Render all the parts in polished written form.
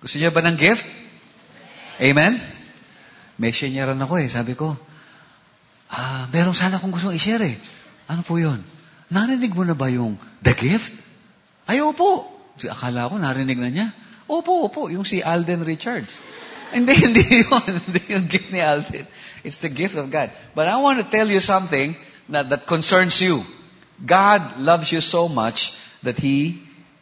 Gusto niyo ba ng gift? Amen? May sharean ako Sabi ko, meron sana akong gustong i-share Ano po yun? Narinig mo na ba yung the gift? Ay, opo. Akala ko narinig na niya. Opo. Yung si Alden Richards. Hindi yun. Hindi yung gift ni Alden. It's the gift of God. But I want to tell you something that concerns you. God loves you so much that He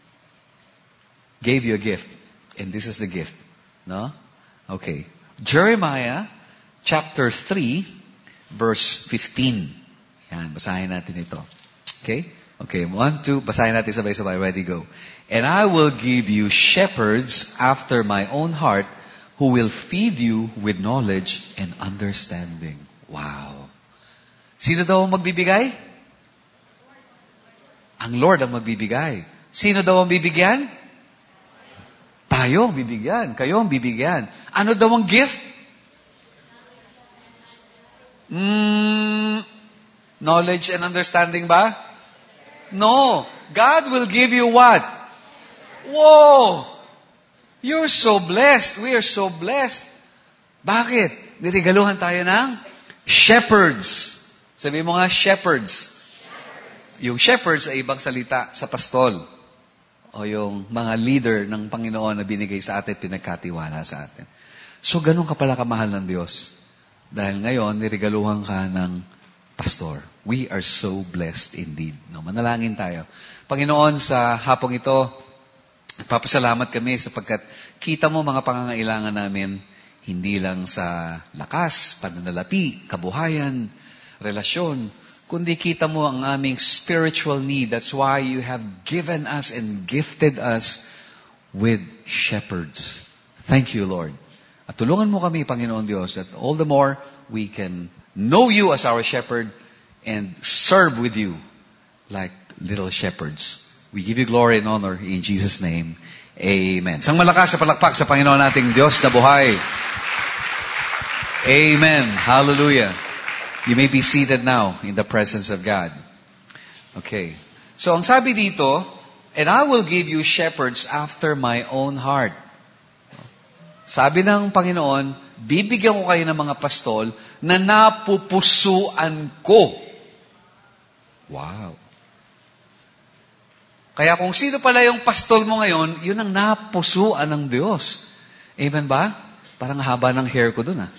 gave you a gift. And this is the gift. No? Okay. Jeremiah chapter 3, verse 15. Yan, basahin natin ito. Okay? Okay, 1, 2, basahin natin sabay-sabay. Ready, go. And I will give you shepherds after my own heart who will feed you with knowledge and understanding. Wow. Sino daw ang magbibigay? Ang Lord ang magbibigay. Sino daw ang bibigyan? Tayo ang bibigyan. Kayo ang bibigyan. Ano daw ang gift? Knowledge and understanding ba? No. God will give you what? Whoa! You're so blessed. We are so blessed. Bakit? Niregaluhan tayo ng shepherds. Sabi mo nga, shepherds. Yung shepherds ay ibang salita sa pastol. O yung mga leader ng Panginoon na binigay sa atin, pinagkatiwala sa atin. So, ganun ka pala kamahal ng Diyos. Dahil ngayon, niregaluhan ka ng pastor. We are so blessed indeed. No, manalangin tayo. Panginoon, sa hapong ito, nagpapasalamat kami sapagkat kita mo mga pangangailangan namin, hindi lang sa lakas, pananalapi, kabuhayan, relasyon, kundi kita mo ang aming spiritual need. That's why you have given us and gifted us with shepherds. Thank you, Lord. At tulungan mo kami, Panginoon Diyos, that all the more we can know you as our shepherd and serve with you like little shepherds. We give you glory and honor in Jesus' name. Amen. Sang malakas sa palakpak sa Panginoon nating Diyos na buhay. Amen. Hallelujah. You may be seated now in the presence of God. Okay. So, ang sabi dito, and I will give you shepherds after my own heart. Sabi ng Panginoon, bibigyan ko kayo ng mga pastol na napupusuan ko. Wow. Kaya kung sino pala yung pastol mo ngayon, yun ang napusuan ng Diyos. Amen ba? Parang haba ng hair ko dun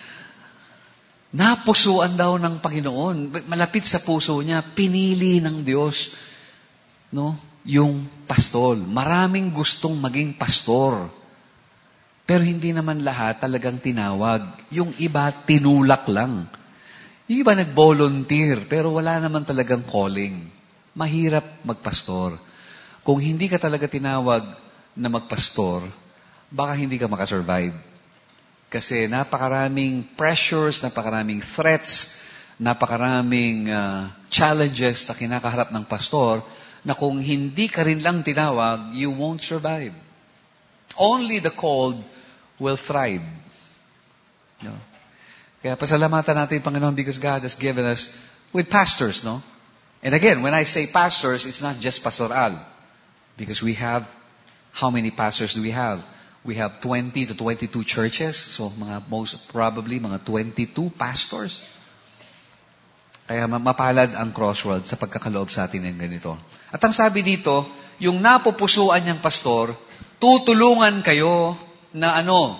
Napusuan daw ng Panginoon. Malapit sa puso niya, pinili ng Diyos, no? Yung pastol. Maraming gustong maging pastor. Pero hindi naman lahat talagang tinawag. Yung iba, tinulak lang. Yung iba nag-volunteer, pero wala naman talagang calling. Mahirap magpastor. Kung hindi ka talaga tinawag na magpastor, baka hindi ka makasurvive. Kasi napakaraming pressures, napakaraming threats, napakaraming challenges na kinakaharap ng pastor na kung hindi ka rin lang tinawag, you won't survive. Only the called will thrive. No? Kaya pasalamatan natin, Panginoon, because God has given us with pastors, no? And again, when I say pastors, it's not just pastoral. Because we have, how many pastors do we have? We have 20 to 22 churches. So, most probably, mga 22 pastors. Kaya mapalad ang Crossworld sa pagkakaloob sa atin ng ganito. At ang sabi dito, yung napupusuan niyang pastor, tutulungan kayo na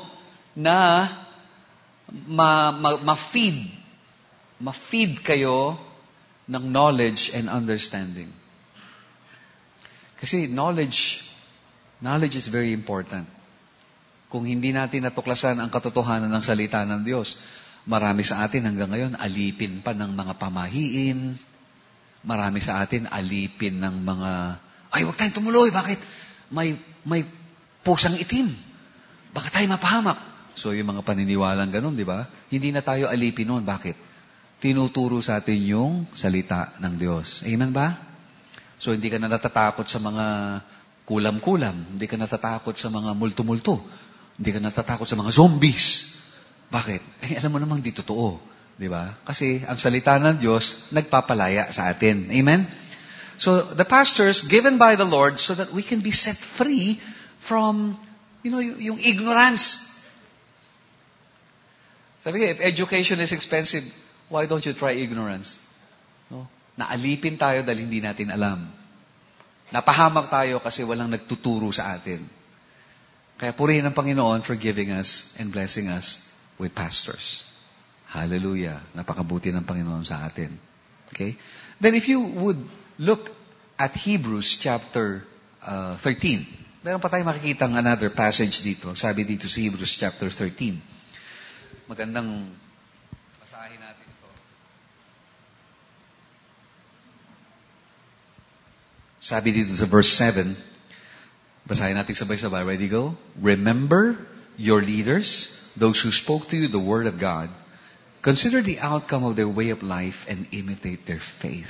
ma-feed. Ma-feed kayo ng knowledge and understanding. Kasi knowledge is very important. Kung hindi natin natuklasan ang katotohanan ng salita ng Diyos, marami sa atin hanggang ngayon alipin pa ng mga pamahiin. Marami sa atin alipin ng mga, ay, huwag tayong tumuloy. Bakit? May pusang itim. Baka tayo mapahamak. So, yung mga paniniwalang ganun, di ba? Hindi na tayo alipin nun. Bakit? Tinuturo sa atin yung salita ng Diyos. Amen ba? So, hindi ka na natatakot sa mga kulam-kulam. Hindi ka natatakot sa mga multo-multo. Hindi ka natatakot sa mga zombies. Bakit? Alam mo namang di totoo. Di ba? Kasi ang salita ng Diyos, nagpapalaya sa atin. Amen? So, the pastors given by the Lord so that we can be set free from Yung ignorance. Sabi nga, if education is expensive, why don't you try ignorance? No? Naalipin tayo dahil hindi natin alam. Napahamak tayo kasi walang nagtuturo sa atin. Kaya purihin ang Panginoon for giving us and blessing us with pastors. Hallelujah. Napakabuti ng Panginoon sa atin. Okay? Then if you would look at Hebrews chapter 13, meron pa tayong makikita another passage dito. Sabi dito sa Hebrews chapter 13. Magandang basahin natin ito. Sabi dito sa verse 7, basahin natin sabay-sabay. Ready, go? Remember your leaders, those who spoke to you the word of God. Consider the outcome of their way of life and imitate their faith.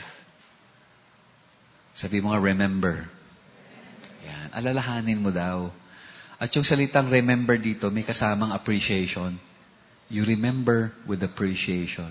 Sabi mo nga, remember. Yan, alalahanin mo daw. At yung salitang remember dito, may kasamang appreciation. You remember with appreciation.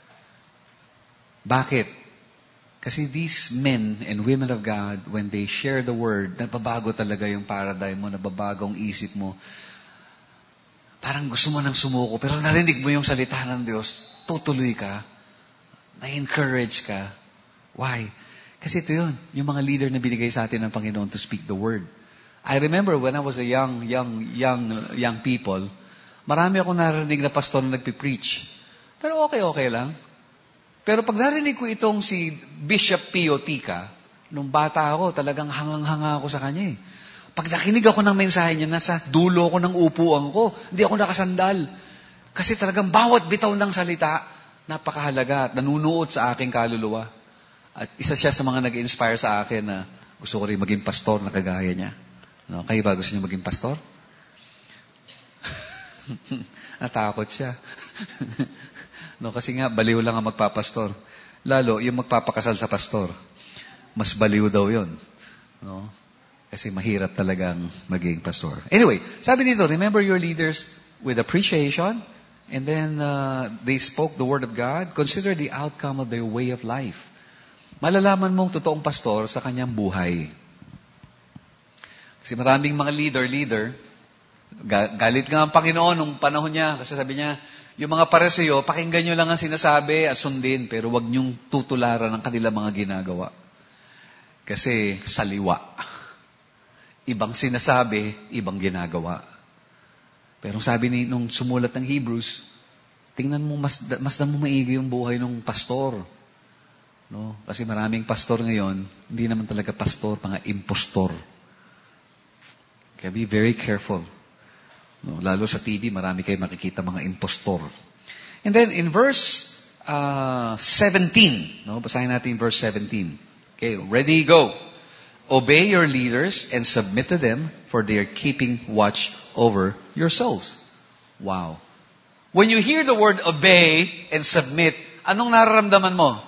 Bakit? Kasi these men and women of God, when they share the word, nababago talaga yung paradigm mo, nababago ang isip mo. Parang gusto mo nang sumuko, pero narinig mo yung salita ng Diyos, tutuloy ka, na-encourage ka. Why? Kasi ito yun, yung mga leader na binigay sa atin ng Panginoon to speak the word. I remember when I was a young people, marami akong narinig na pastor na nagpipreach. Pero okay lang. Pero pag narinig ko itong si Bishop Pio Tika, nung bata ako, talagang hangang-hanga ako sa kanya eh. Pag nakinig ako ng mensahe niya, nasa dulo ko ng upuan ko, hindi ako nakasandal. Kasi talagang bawat bitaw ng salita, napakahalaga at nanunuot sa aking kaluluwa. At isa siya sa mga nag-inspire sa akin na gusto ko rin maging pastor na kagaya niya. No, kayo ba gusto niyo maging pastor? Natakot siya. No, kasi nga, baliw lang ang magpapastor. Lalo, yung magpapakasal sa pastor. Mas baliw daw yun. No? Kasi mahirap talagang maging pastor. Anyway, sabi dito, remember your leaders with appreciation. And then, they spoke the word of God. Consider the outcome of their way of life. Malalaman mong totoong pastor sa kanyang buhay. Kasi maraming mga leader, galit nga ang Panginoon nung panahon niya. Kasi sabi niya, yung mga Pariseo, pakinggan nyo lang ang sinasabi at sundin, pero wag nyong tutularan ang kanilang mga ginagawa. Kasi saliwa. Ibang sinasabi, ibang ginagawa. Pero sabi nung sumulat ng Hebrews, tingnan mo, masdan mo maigi yung buhay ng pastor. No? Kasi maraming pastor ngayon, hindi naman talaga pastor, mga impostor. Kaya be very careful. No, lalo sa TV, marami kayo makikita mga impostor. And then in verse 17, no, basahin natin verse 17. Okay, ready, go. Obey your leaders and submit to them, for they are keeping watch over your souls. Wow. When you hear the word obey and submit, anong nararamdaman mo?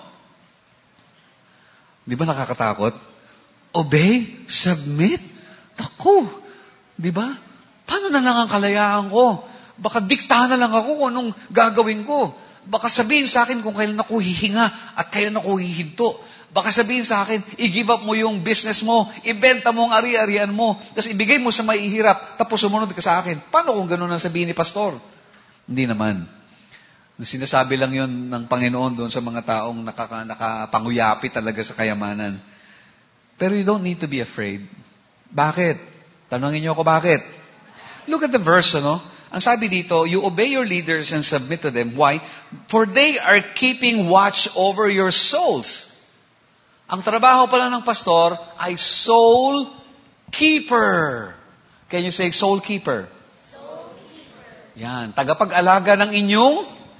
Di ba nakakatakot? Obey? Submit? Naku! Di ba? Paano na lang ang kalayaan ko? Baka diktahan na lang ako kung anong gagawin ko. Baka sabihin sa akin kung kailan ako hihinga at kailan ako hihinto. Baka sabihin sa akin, i-give up mo yung business mo, ibenta mo ang ari-arian mo, tapos ibigay mo sa mahihirap, tapos sumunod ka sa akin. Paano kung gano'n ang sabihin ni Pastor? Hindi naman. Sinasabi lang yun ng Panginoon doon sa mga taong nakapanguyapi talaga sa kayamanan. Pero you don't need to be afraid. Bakit? Tanungin niyo ako bakit? Look at the verse, ano? Ang sabi dito, you obey your leaders and submit to them. Why? For they are keeping watch over your souls. Ang trabaho pala ng pastor ay soul keeper. Can you say soul keeper? Soul keeper. Yan. Tagapag-alaga ng inyong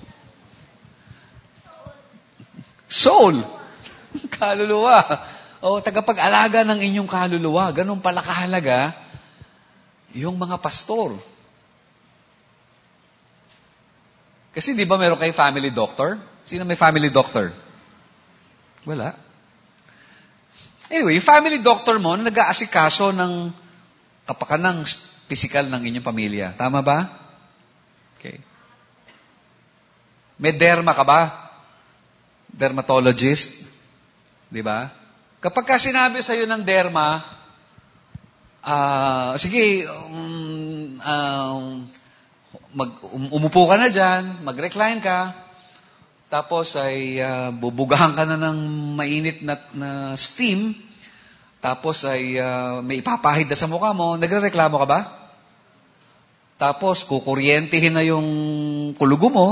soul. Kaluluwa. O, tagapag-alaga ng inyong kaluluwa. Ganun pala kahalaga yung mga pastor. Kasi di ba meron kayo family doctor? Sino may family doctor? Wala. Anyway, yung family doctor mo na nag-aasikaso ng kapakanang physical ng inyong pamilya. Tama ba? Okay. May derma ka ba? Dermatologist? Di ba? Kapag ka sinabi sa'yo ng derma, sige, umupo ka na dyan, mag-recline ka, tapos ay bubugahan ka na ng mainit na steam, tapos ay may ipapahid na sa mukha mo, nagrereklamo ka ba? Tapos kukuryentehin na yung kulugo mo.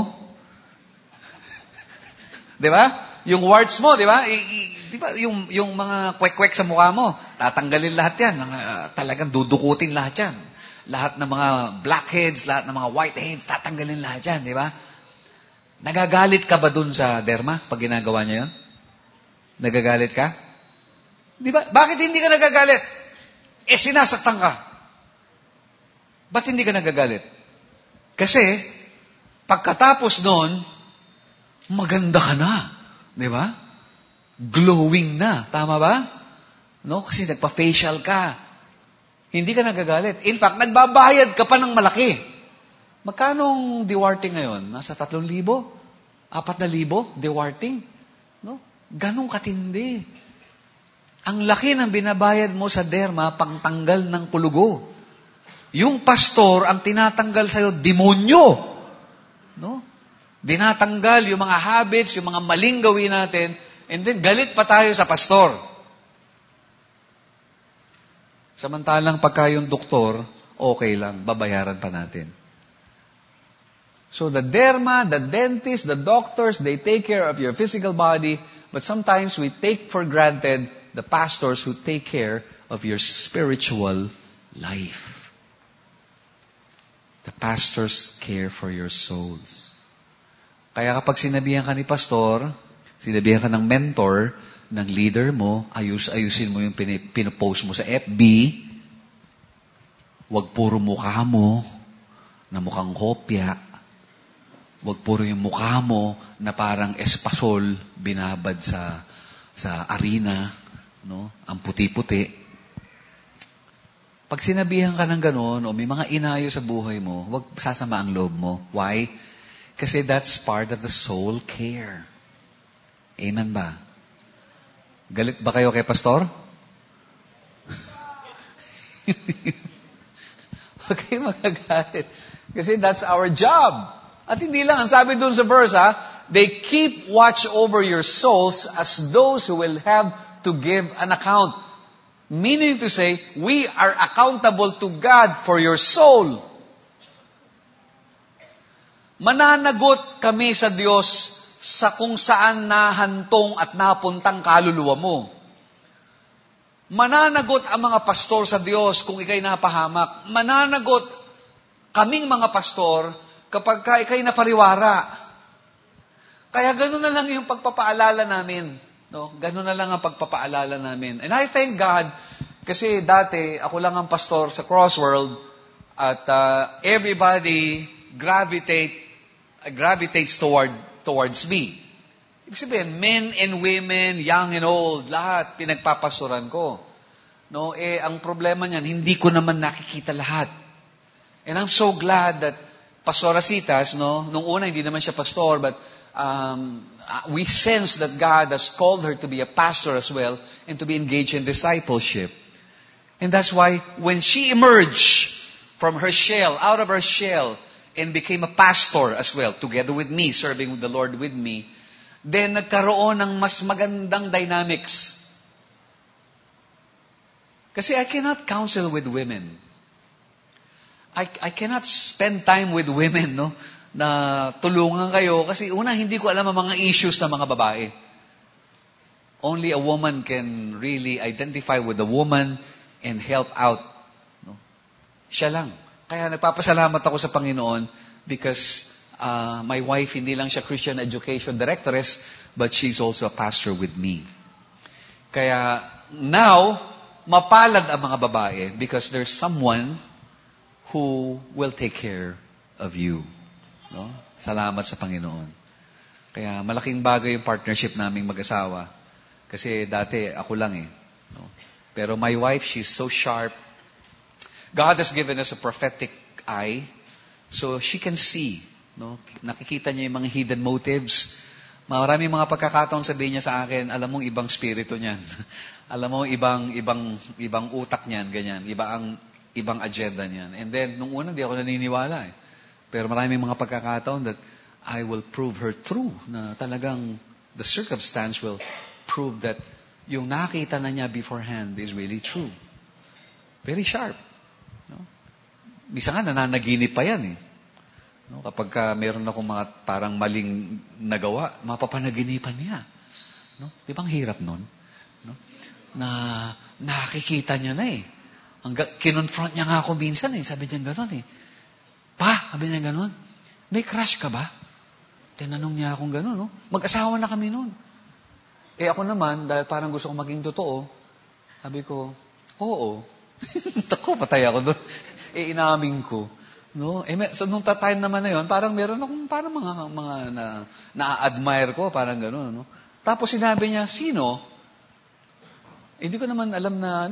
Di ba? Yung warts mo, di ba? Di ba? Yung mga kwek-kwek sa mukha mo, tatanggalin lahat yan. Talagang dudukutin lahat yan. Lahat ng mga blackheads, lahat ng mga whiteheads, tatanggalin lahat yan, di ba? Nagagalit ka ba dun sa derma pag ginagawa niya yun? Nagagalit ka? Di ba? Bakit hindi ka nagagalit? Sinasaktan ka. Ba't hindi ka nagagalit? Kasi, pagkatapos nun, maganda ka na. Di ba? Glowing na. Tama ba? No? Kasi nagpa-facial ka. Hindi ka nagagalit. In fact, nagbabayad ka pa ng malaki. Magkano ang dewarting ngayon? Nasa 3,000? 4,000? Dewarting? No? Ganong katindi. Ang laki ng binabayad mo sa derma pangtanggal ng kulugo. Yung pastor, ang tinatanggal sa'yo, demonyo. No? Dinatanggal yung mga habits, yung mga maling gawin natin, and then galit pa tayo sa pastor. Samantalang pagka yung doktor, okay lang, babayaran pa natin. So the derma, the dentist, the doctors, they take care of your physical body, but sometimes we take for granted the pastors who take care of your spiritual life. The pastors care for your souls. Kaya kapag sinabihan ka ni pastor, sinabihan ka ng mentor, ng leader mo, ayusin mo yung pinopost mo sa FB, wag puro mukha mo na mukhang hopya, wag puro yung mukha mo na parang espasol binabad sa arena, no? Ang puti-puti. Pag sinabihan ka ng gano'n, o may mga inayo sa buhay mo, wag sasama ang loob mo. Why? Kasi that's part of the soul care. Amen ba? Galit ba kayo kay pastor? Huwag kayo magagalit. Kasi that's our job. At hindi lang, ang sabi dun sa verse, they keep watch over your souls as those who will have to give an account. Meaning to say, we are accountable to God for your soul. Mananagot kami sa Diyos sa kung saan nahantong at napuntang kaluluwa mo. Mananagot ang mga pastor sa Diyos kung ikay napahamak. Mananagot kaming mga pastor kapag ikay napariwara. Kaya gano'n na lang yung pagpapaalala namin. No? Gano'n na lang ang pagpapaalala namin. And I thank God kasi dati ako lang ang pastor sa Crossworld at everybody gravitates towards me. Ibig sabihin, men and women, young and old, lahat pinagpapastoran ko. No, ang problema niyan, hindi ko naman nakikita lahat. And I'm so glad that Pastor Asitas, no, nung una hindi naman siya pastor, but we sense that God has called her to be a pastor as well and to be engaged in discipleship. And that's why when she emerged from her shell, out of her shell, and became a pastor as well, together with me, serving with the Lord with me, then nagkaroon ng mas magandang dynamics. Kasi I cannot counsel with women. I cannot spend time with women, no? Na tulungan kayo. Kasi una, hindi ko alam ang mga issues ng mga babae. Only a woman can really identify with a woman and help out. No? Siya lang. Kaya nagpapasalamat ako sa Panginoon because my wife, hindi lang siya Christian Education Directoress, but she's also a pastor with me. Kaya now, mapalad ang mga babae because there's someone who will take care of you. No? Salamat sa Panginoon. Kaya malaking bagay yung partnership naming mag-asawa. Kasi dati ako lang eh. No? Pero my wife, she's so sharp. God has given us a prophetic eye so she can see. No? Nakikita niya yung mga hidden motives. Maraming mga pagkakataon sabihin niya sa akin, alam mong ibang spirito niyan. Alam mo, ibang utak niyan, ganyan. Iba ang ibang agenda niyan. And then, nung una, di ako naniniwala eh. Pero maraming mga pagkakataon that I will prove her true, na talagang the circumstance will prove that yung nakita na niya beforehand is really true. Very sharp. No? Misa nga, nananaginip pa yan eh. No? Kapag meron akong mga parang maling nagawa, mapapanaginipan niya. No? Di ba ang hirap nun? No? Na nakikita niya na eh. Kinonfront niya nga ako minsan eh. Sabi niya gano'n eh. Pa, sabi niya gano'n, may crush ka ba? Tinanong niya akong gano'n, no? Mag-asawa na kami noon. Eh ako naman, dahil parang gusto kong maging totoo, sabi ko, oo. Tako, patay ako doon. Eh, inamin ko. No? Eh, so, nung time naman na yun, parang meron akong parang mga na-admire ko, parang gano'n. No? Tapos sinabi niya, sino? Hindi ko naman alam na,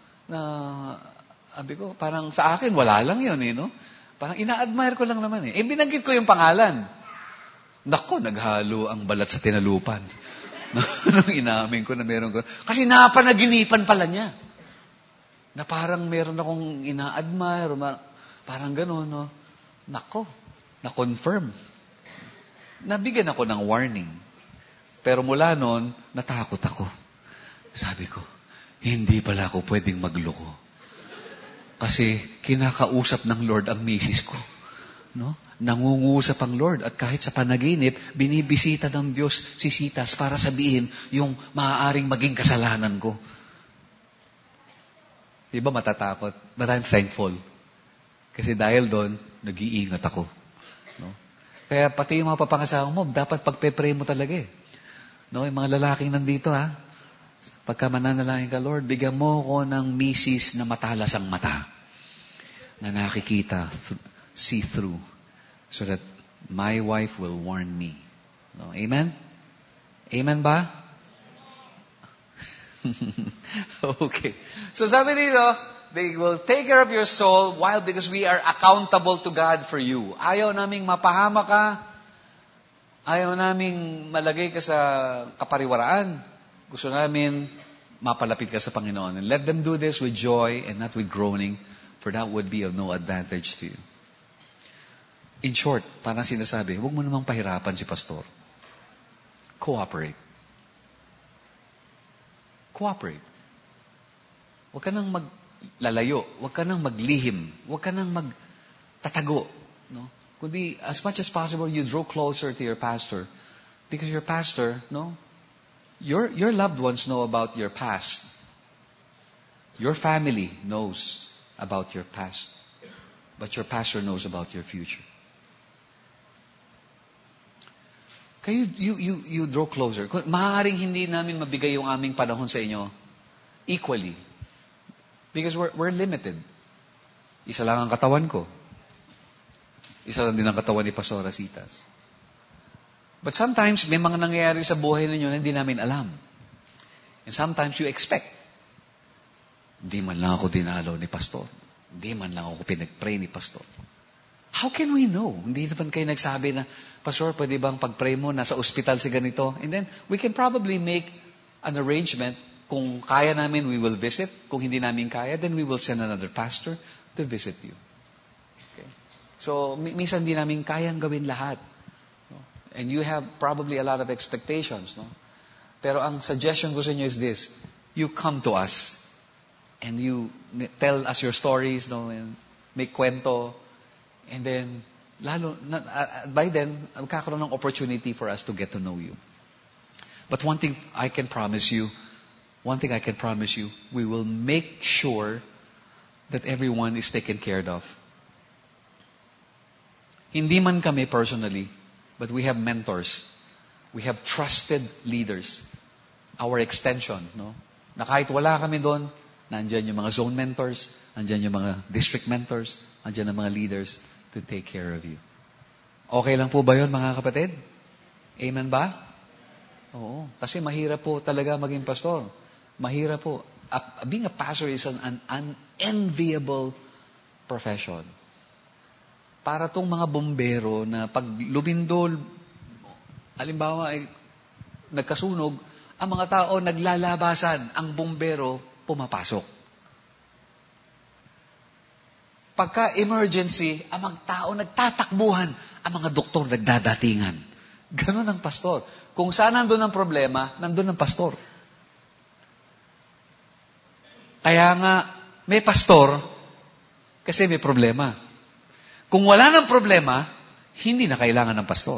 sabi ko, parang sa akin, wala lang yun, eh, no? Parang ina-admire ko lang naman, eh. Eh, binanggit ko yung pangalan. Nako, naghalo ang balat sa tinalupan. Nung inamin ko na meron ko. Kasi napanaginipan pala niya. Na parang meron akong ina-admire, parang gano'n, no? Nako, na-confirm. Nabigyan ako ng warning. Pero mula noon, natakot ako. Sabi ko, hindi pala ako pwedeng magloko. Kasi kinakausap ng Lord ang misis ko. No? Nangungusap ang Lord. At kahit sa panaginip, binibisita ng Diyos si Sitas para sabihin yung maaaring maging kasalanan ko. Diba matatakot? But I'm thankful. Kasi dahil doon, nag-iingat ako. No? Kaya pati yung mga papangasawa mo, dapat pagpe-pray mo talaga eh. No? Yung mga lalaking nandito ha, pagka mananalangin ka, Lord, bigyan mo ko ng misis na matalas ang mata. Na nakikita, see through. So that my wife will warn me. No? Amen? Amen ba? Okay. So sabi dito, they will take care of your soul while because we are accountable to God for you. Ayaw naming mapahama ka. Ayaw naming malagay ka sa kapariwaraan. Gusto namin mapalapit ka sa Panginoon. And let them do this with joy and not with groaning, for that would be of no advantage to you. In short, parang sinasabi, huwag mo namang pahirapan si pastor. Cooperate. Cooperate. Huwag ka nang maglalayo. Huwag ka nang maglihim. Huwag ka nang magtatago. No? Kundi, as much as possible, you draw closer to your pastor. Because your pastor, no? Your loved ones know about your past. Your family knows about your past. But your pastor knows about your future. Kaya you draw closer. Maaaring hindi namin mabigay yung aming panahon sa inyo equally. Because we're limited. Isa lang ang katawan ko. Isa lang din ang katawan ni Pastor Rasitas. But sometimes, may mga nangyayari sa buhay ninyo na hindi namin alam. And sometimes you expect. Hindi man lang ako dinalaw ni Pastor. Hindi man lang ako pinag-pray ni Pastor. How can we know? Hindi naman kayo nagsabi na, Pastor, pwede bang pag-pray mo, nasa ospital si ganito? And then, we can probably make an arrangement. Kung kaya namin, we will visit. Kung hindi namin kaya, then we will send another pastor to visit you. Okay? So, minsan hindi namin kayang gawin lahat. No? And you have probably a lot of expectations. No? Pero ang suggestion ko sa inyo is this. You come to us and you tell us your stories, no? And make kwento. And then, by then, magkakaroon ng opportunity for us to get to know you. But one thing I can promise you, we will make sure that everyone is taken care of. Hindi man kami personally, but we have mentors. We have trusted leaders. Our extension, no? Na kahit wala kami doon, nandyan yung mga zone mentors, nandyan yung mga district mentors, nandyan ang mga leaders to take care of you. Okay lang po ba yun, mga kapatid? Amen ba? Oo. Kasi mahirap po talaga maging pastor. Mahirap po. Being a pastor is an unenviable profession. Para tong mga bombero na pag lumindol, halimbawa ay nagkasunog, ang mga tao naglalabasan, ang bombero pumapasok. pagka emergency, ang mga tao nagtatakbuhan, ang mga doktor nagdadatingan. Ganon ang pastor. Kung saan nandun ang problema, nandun ang pastor. Kaya nga, may pastor, kasi may problema. Kung wala ng problema, hindi na kailangan ng pastor.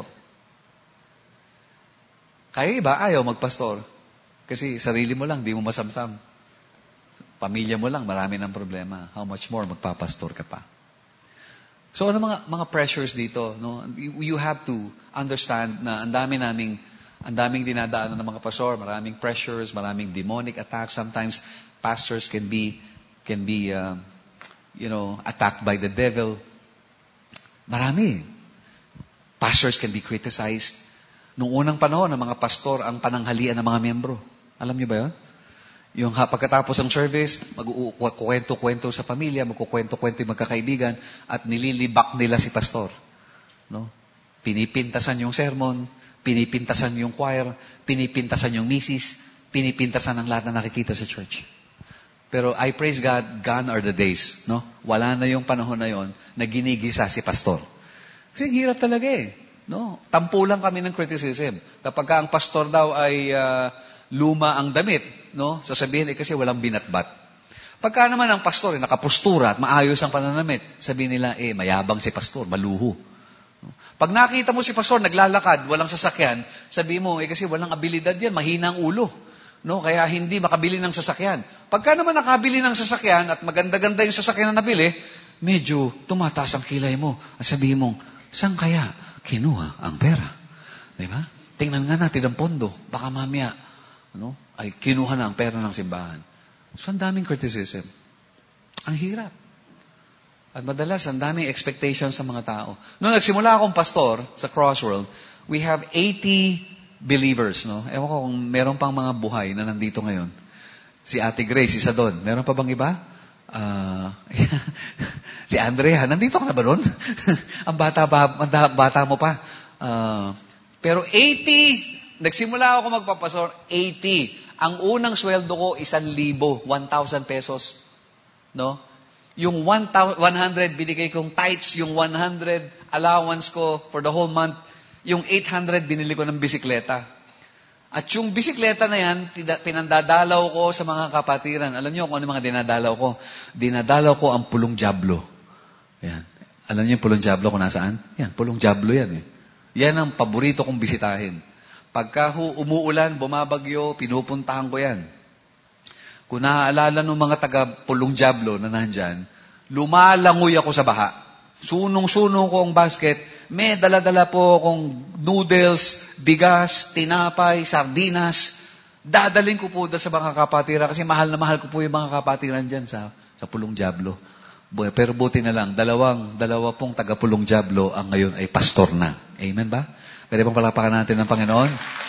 Kaya iba, ayaw magpastor. Kasi sarili mo lang, di mo masamsam. Pamilya mo lang, marami ng problema. How much more magpapastor ka pa? So ano mga pressures dito? No? You have to understand na ang daming dinadaanan ng mga pastor, maraming pressures, maraming demonic attacks. Sometimes pastors can be attacked by the devil. Marami. Pastors can be criticized. Noong unang panahon, ng mga pastor ang pananghalian ng mga miyembro. Alam niyo ba yun? Yung pagkatapos ng service, magkukwento-kwento sa pamilya, magkukwento-kwento yung magkakaibigan, at nililibak nila si pastor. No? Pinipintasan yung sermon, pinipintasan yung choir, pinipintasan yung misis, pinipintasan ang lahat na nakikita sa church. Pero I praise God, gone are the days. No? Wala na yung panahon na yon na ginigisa si pastor. Kasi hirap talaga eh. No? Tampo lang kami ng criticism. Kapag ang pastor daw ay luma ang damit, no? Sasabihin kasi walang binatbat. Pagka naman ang pastor nakapustura at maayos ang pananamit, sabihin nila, mayabang si pastor, maluho. No? Pag nakita mo si pastor naglalakad, walang sasakyan, sabihin mo, kasi walang abilidad yan, mahina ang ulo. No? Kaya hindi makabili ng sasakyan. Pagka naman nakabili ng sasakyan at maganda-ganda yung sasakyan na nabili, medyo tumataas ang kilay mo. At sabihin mo, saan kaya kinuha ang pera? Diba? Tingnan nga natin ang pondo. Baka mamaya, ay kinuha na ang pera ng simbahan. So, ang daming criticism. Ang hirap. At madalas, ang daming expectations sa mga tao. Noong nagsimula akong pastor sa Crossworld, we have 80 believers. No? Ewan ko kung meron pang mga buhay na nandito ngayon. Si Ate Grace, isa doon. Meron pa bang iba? Si Andrea, nandito ka na ba doon? Ang bata mo pa. Pero 80, nagsimula ako magpapastor, 80. Ang unang sweldo ko, 1,000, 1,000 pesos. No? Yung 100 binigay kong tithes, yung 100 allowance ko for the whole month, yung 800 binili ko ng bisikleta. At yung bisikleta na yan, pinandadalaw ko sa mga kapatiran. Alam niyo kung ano mga dinadalaw ko? Dinadalaw ko ang Pulong Diablo. Yan. Alam niyo yung Pulong Diablo kung nasaan? Yan, Pulong Diablo yan eh. Yan ang paborito kong bisitahin. Pagka umuulan, bumabagyo, pinupuntahan ko yan. Kung naaalala ng mga taga Pulong Diablo na nandyan, lumalangoy ako sa baha. Sunong-sunong ko ang basket, may dala-dala po akong noodles, bigas, tinapay, sardinas. Dadaling ko po sa mga kapatiran kasi mahal na mahal ko po yung mga kapatiran dyan sa Pulong Diablo. Pero buti na lang, dalawa pong taga Pulong Diablo ang ngayon ay pastor na. Amen ba? Pwede bang palapakan natin ng Panginoon?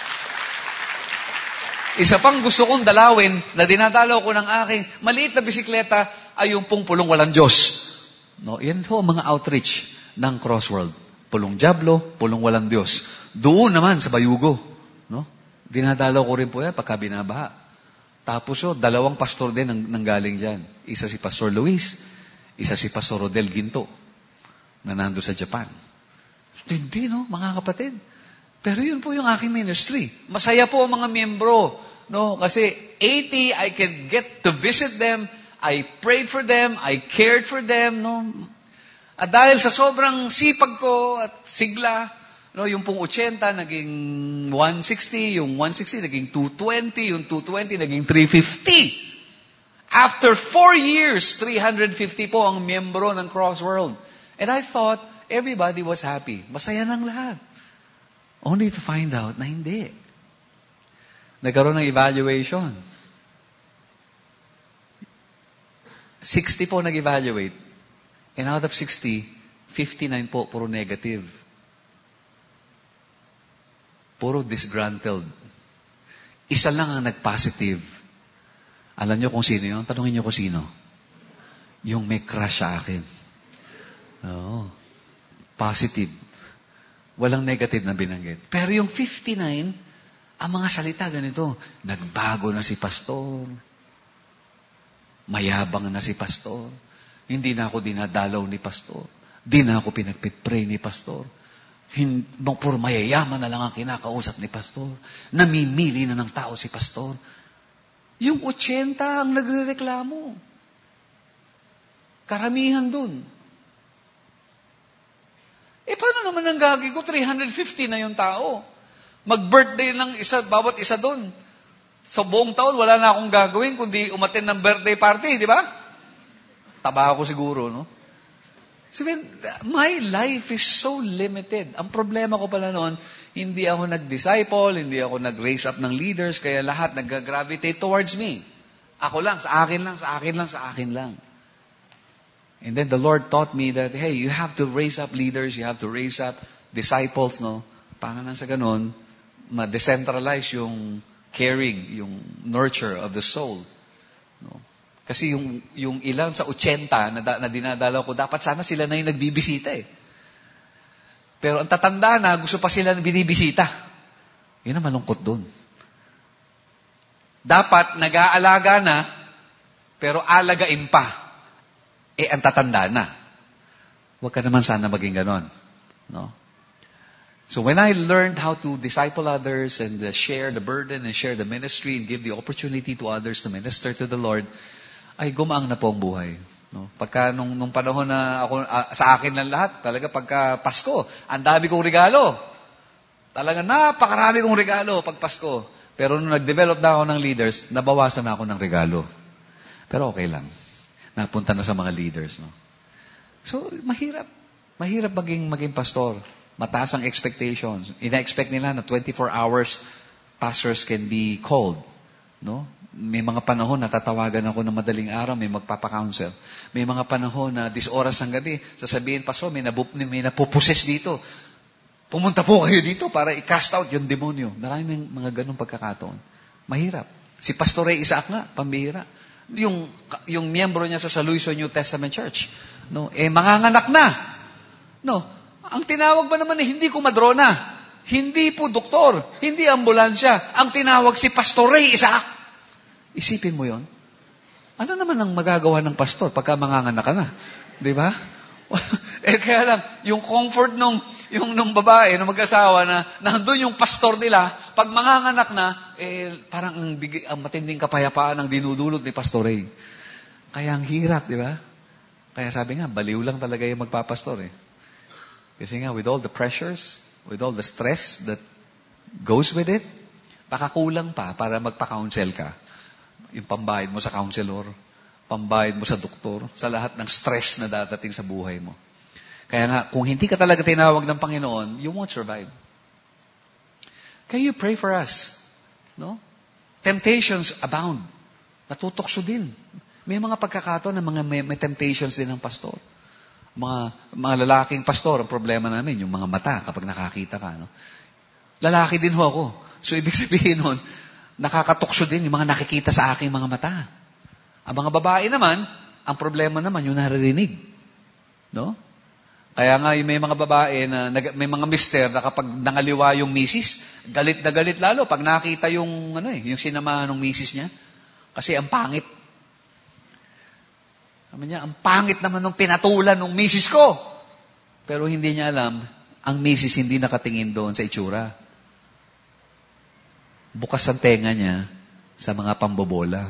Isa pang gusto kong dalawin na dinadalaw ko ng aking maliit na bisikleta ay yung pong Pulong Walang Diyos. No, yan po ang mga outreach ng Crossworld. Pulong Diablo, Pulong Walang Diyos. Doon naman sa Bayugo. No? Dinadalaw ko rin po yan pagka binabaha. Tapos dalawang pastor din ang galing dyan. Isa si Pastor Luis, isa si Pastor Rodel Ginto na nando sa Japan. Hindi, no, mga kapatid. Pero yun po yung aking ministry. Masaya po ang mga miyembro. No? Kasi 80, I can get to visit them. I prayed for them. I cared for them. No? At dahil sa sobrang sipag ko at sigla, no, yung pong 80 naging 160, yung 160 naging 220, yung 220 naging 350. After 4 years, 350 po ang miyembro ng Crossworld. And I thought, everybody was happy. Masaya ng lahat. Only to find out na hindi. Nagkaroon ng evaluation. 60 po nag-evaluate. And out of 60, 59 po, puro negative. Puro disgruntled. Isa lang ang nag-positive. Alam niyo kung sino yun? Tanungin niyo kung sino. Yung may crush sa akin. Oo. Positive. Walang negative na binanggit. Pero yung 59, ang mga salita ganito, nagbago na si pastor. Mayabang na si pastor. Hindi na ako dinadalaw ni pastor. Di na ako pinagpipray ni pastor. Puro mayayaman na lang ang kinakausap ni pastor. Namimili na ng tao si pastor. Yung 80 ang nagrereklamo. Karamihan dun. Paano naman ang gagawin ko? 350 na yung tao. Mag-birthday ng bawat isa dun. Sa buong taon, wala na akong gagawin kundi umattend ng birthday party, di ba? Taba ako siguro, no? Sabihin, my life is so limited. Ang problema ko pala noon, hindi ako nag-disciple, hindi ako nag-raise up ng leaders, kaya lahat nag-gravitate towards me. Ako lang, sa akin lang, sa akin lang, sa akin lang. And then the Lord taught me that, hey, you have to raise up leaders, you have to raise up disciples, no? Para nang sa ganun, ma-decentralize yung caring, yung nurture of the soul. No? Kasi yung ilan sa 80 na dinadalaw ko, dapat sana sila na yung nagbibisita eh. Pero ang tatanda na, gusto pa sila na binibisita. Yun ang malungkot dun. Dapat nag-aalaga na, pero alagain pa. Ang tatanda na. Huwag ka naman sana maging ganon. No? So when I learned how to disciple others and share the burden and share the ministry and give the opportunity to others to minister to the Lord, ay gumaang na po ang buhay. No? Pagka nung panahon na ako, sa akin lang lahat, talaga pagka Pasko, ang dami kong regalo. Talaga napakarami kong regalo pag Pasko. Pero nung nag-develop na ako ng leaders, nabawasan na ako ng regalo. Pero okay lang. Napunta na sa mga leaders. No? So, mahirap. Mahirap maging pastor. Mataas ang expectations. Ina-expect nila na 24 hours pastors can be called. No? May mga panahon na tatawagan ako ng madaling araw, may magpapakounsel. May mga panahon na 10 oras ng gabi, sasabihin, pastor, may napuposes dito. Pumunta po kayo dito para i-cast out yung demonyo. Maraming mga ganong pagkakataon. Mahirap. Si Pastor Ray Isaac nga, pambihira. Yung miyembro niya sa Saluiso New Testament Church, no, manganganak na. No, ang tinawag ba naman hindi ko madrona, hindi po doktor, hindi ambulansya. Ang tinawag si Pastor Ray Isaac. Isipin mo 'yon. Ano naman ang magagawa ng pastor pagka manganganak ka na? 'Di ba? Kaya lang, yung comfort nung babae, nung mag-asawa na nandun yung pastor nila, pag manganganak na, parang ang matinding kapayapaan ang dinudulot ni Pastor Ray. Kaya ang hirap, di ba? Kaya sabi nga, baliw lang talaga yung magpapastor eh. Kasi nga, with all the pressures, with all the stress that goes with it, baka kulang pa para magpa-counsel ka. Yung pambayad mo sa counselor, pambayad mo sa doktor, sa lahat ng stress na dadating sa buhay mo. Kaya nga, kung hindi ka talaga tinawag ng Panginoon, you won't survive. Can you pray for us? No? Temptations abound. Natutokso din. May mga pagkakataon na may temptations din ng pastor. Mga lalaking pastor, ang problema namin, yung mga mata kapag nakakita ka. No? Lalaki din ho ako. So, ibig sabihin nun, nakakatokso din yung mga nakikita sa aking mga mata. Ang mga babae naman, ang problema naman, yung naririnig. No? Kaya nga, may mga babae na, may mga mister na kapag nangaliwa yung misis, galit na galit lalo pag nakita yung, yung sinamahan ng misis niya. Kasi ang pangit. Sabi niya, ang pangit naman nung pinatulan ng misis ko. Pero hindi niya alam, ang misis hindi nakatingin doon sa itsura. Bukas ang tenga niya sa mga pambobola.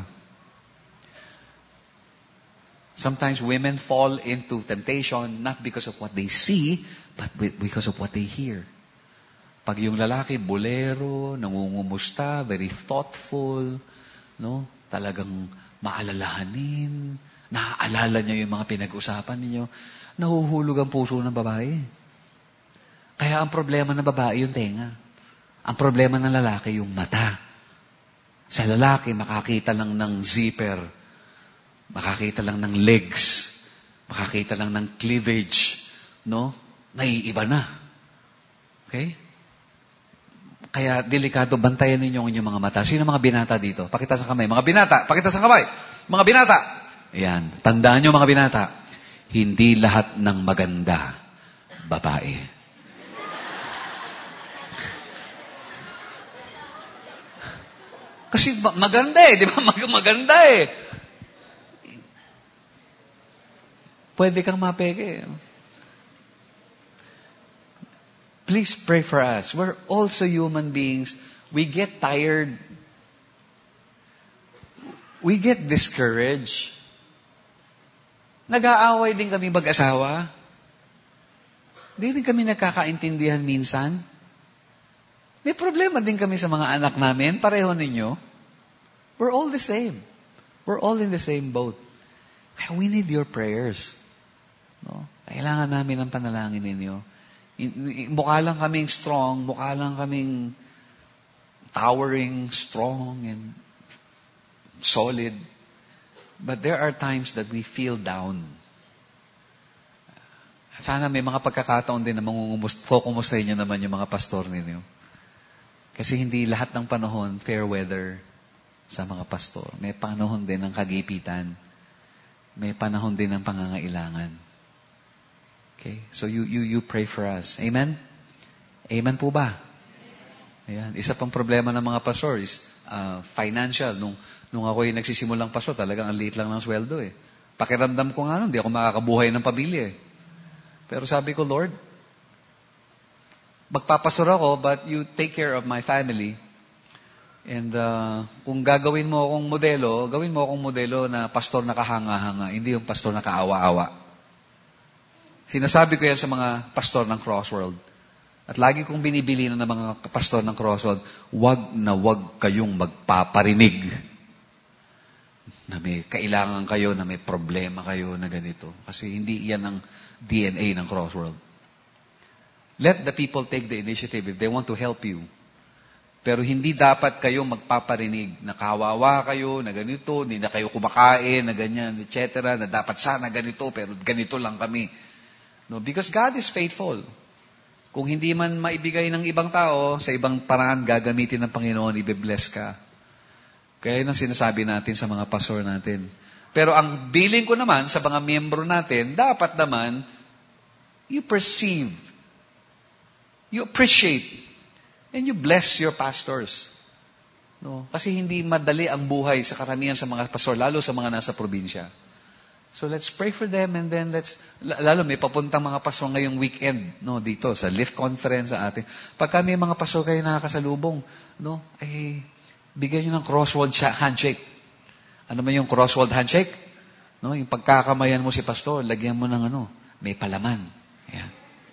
Sometimes women fall into temptation not because of what they see, but because of what they hear. Pag yung lalaki, bolero, nangungumusta, very thoughtful, no? Talagang maalalahanin, naaalala niya yung mga pinag-usapan ninyo, nahuhulog ang puso ng babae. Kaya ang problema ng babae yung tenga. Ang problema ng lalaki yung mata. Sa lalaki, makakita lang ng zipper, makakita lang ng legs, makakita lang ng cleavage, no? Naiiba na. Okay? Kaya delikado, bantayan ninyo ang inyong mga mata. Sino mga binata dito? Pakita sa kamay. Mga binata, pakita sa kamay. Mga binata. Ayan. Tandaan nyo mga binata, hindi lahat ng maganda, babae. Kasi maganda eh, di ba? Maganda eh. pwede kang mapeke. Please pray for us. We're also human beings. We get tired. We get discouraged. Nag-aaway din kami mag-asawa. Di rin kami nagkakaintindihan minsan. May problema din kami sa mga anak namin. Pareho ninyo. We're all the same. We're all in the same boat. Kaya we need your prayers. No? Kailangan namin ng panalangin ninyo. Mukha lang kaming strong, mukha lang kaming towering, strong, and solid. But there are times that we feel down. Sana may mga pagkakataon din na kumustahin niyo naman yung mga pastor ninyo. Kasi hindi lahat ng panahon fair weather sa mga pastor. May panahon din ng kagipitan. May panahon din ng pangangailangan. Okay? So you pray for us. Amen? Amen po ba? Ayan. Isa pang problema ng mga pastor is financial. Nung ako'y nagsisimulang pastor, talagang ang liit lang ng sweldo eh. Pakiramdam ko nga hindi ako makakabuhay ng pamilya eh. Pero sabi ko, Lord, magpapastor ako, but you take care of my family. And kung gagawin mo akong modelo, gawin mo akong modelo na pastor na kahanga-hanga, hindi yung pastor na kaawa-awa. Sinasabi ko yan sa mga pastor ng Crossworld. At lagi kong binibili ng mga pastor ng Crossworld, wag kayong magpaparinig na may kailangan kayo, na may problema kayo na ganito. Kasi hindi yan ang DNA ng Crossworld. Let the people take the initiative if they want to help you. Pero hindi dapat kayo magpaparinig na kawawa kayo, na ganito, hindi na kayo kumakain, na ganyan, etc. Na dapat sana ganito, pero ganito lang kami. No, because God is faithful. Kung hindi man maibigay ng ibang tao, sa ibang paraan gagamitin ng Panginoon, ibe-bless ka. Kaya yun ang sinasabi natin sa mga pastor natin. Pero ang billing ko naman sa mga miyembro natin, dapat naman, you perceive, you appreciate, and you bless your pastors. No? Kasi hindi madali ang buhay sa karamihan sa mga pastor, lalo sa mga nasa probinsya. So let's pray for them, and then lalo may papuntang mga pastor ngayong weekend, no, dito sa Lift Conference sa atin. Pagka may mga pastor kayo nakakasalubong, no, bigyan nyo ng crossword handshake. Ano man yung crossword handshake? No, yung pagkakamayan mo si pastor, lagyan mo ng may palaman. Ayan.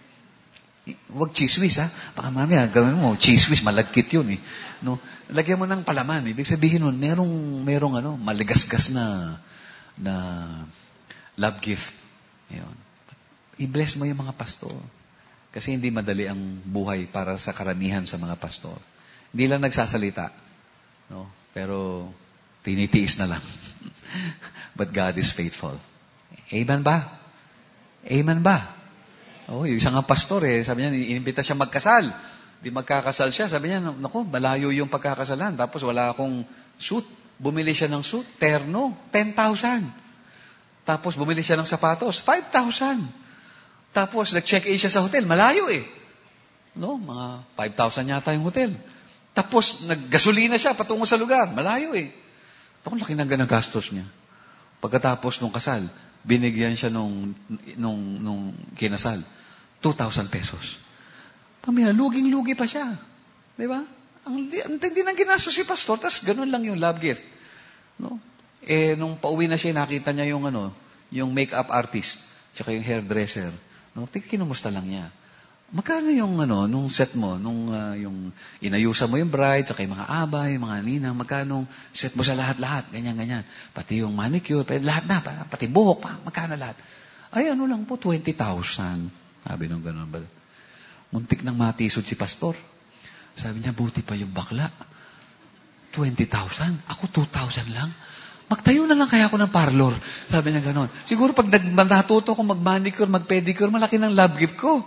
Huwag chiswis, ha? Baka mamaya, gawin mo, chiswis, malagkit yun, eh. No? Lagyan mo ng palaman. Ibig sabihin nun, merong maligasgas na love gift. Ayan. I-bless mo yung mga pastor. Kasi hindi madali ang buhay para sa karamihan sa mga pastor. Hindi lang nagsasalita. No? Pero, tinitiis na lang. But God is faithful. Amen ba? Amen ba? Oh, yung isang pastor sabi niya, inimbita siya magkasal. Di magkakasal siya. Sabi niya, naku, malayo yung pagkakasalan. Tapos wala akong suit. Bumili siya ng suit, terno, 10,000. Tapos bumili siya ng sapatos, 5,000. Tapos nag-check-in siya sa hotel, malayo eh. No, mga 5,000 yata yung hotel. Tapos naggasolina siya patungo sa lugar, malayo eh. Ako, laki ng gastos niya. Pagkatapos nung kasal, binigyan siya nung kinasal, 2,000 pesos. Pamina, luging-lugi pa siya. Di ba? Ang tindi ng ginastos si pastor, tas ganun lang yung love gift. No? Nung pauwi na siya, nakita niya yung make-up artist, tsaka yung hairdresser. No? Kinumusta lang niya. Magkano yung nung set mo, yung inayusan mo yung bride, tsaka yung mga abay, yung mga ninang, magkano set mo sa lahat-lahat, ganyan-ganyan. Pati yung manicure, lahat na, pati buhok pa, magkano lahat? Ay, lang po, 20,000. Sabi nung gano'n ba? Muntik nang matisod si pastor. Sabi niya, buti pa yung bakla. 20,000? Ako 2,000 lang? Magtayo na lang kaya ako ng parlor. Sabi niya gano'n. Siguro pag natuto ko mag-manicure, mag-pedicure, malaki ng love gift ko.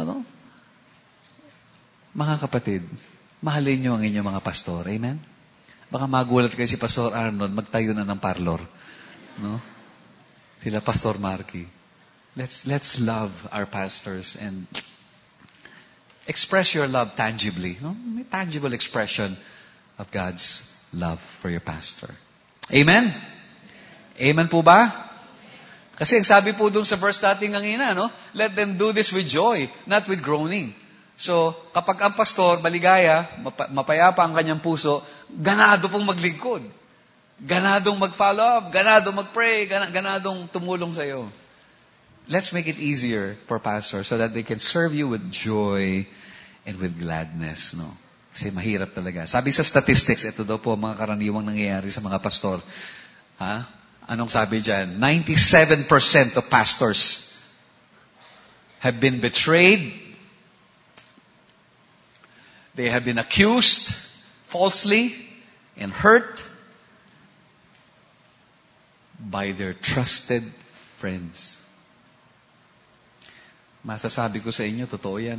Mga kapatid, mahalin niyo ang inyong mga pastor. Amen? Baka magulat kayo si Pastor Arnold, magtayo na ng parlor. No? Sila Pastor Marky. Let's love our pastors and express your love tangibly. No? May tangible expression of God's love for your pastor. Amen? Amen po ba? Kasi ang sabi po dun sa verse natin kanina, no? Let them do this with joy, not with groaning. So, kapag ang pastor, maligaya, mapayapa ang kanyang puso, ganado pong maglingkod. Ganadong mag-follow up, ganadong mag-pray, ganadong tumulong sa iyo. Let's make it easier for pastors so that they can serve you with joy and with gladness, no? Kasi mahirap talaga. Sabi sa statistics, ito daw po mga karaniwang nangyayari sa mga pastor. Ha? Anong sabi dyan? 97% of pastors have been betrayed. They have been accused falsely and hurt by their trusted friends. Masasabi ko sa inyo, totoo yan.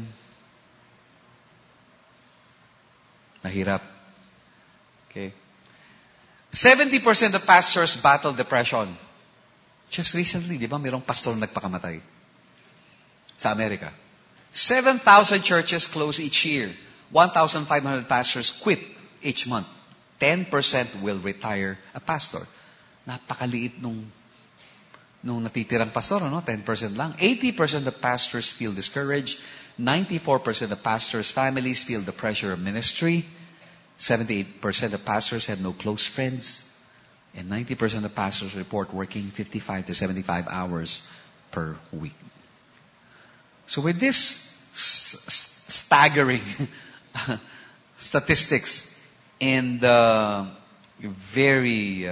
Mahirap. Okay. 70% of pastors battle depression. Just recently, di ba, mayroong pastor nagpakamatay sa Amerika. 7,000 churches close each year. 1,500 pastors quit each month. 10% will retire a pastor. Napakaliit nung natitirang pastor, no? 10% lang. 80% of pastors feel discouraged. 94% of pastors' families feel the pressure of ministry. 78% of pastors have no close friends. And 90% of pastors report working 55 to 75 hours per week. So with this staggering statistics and very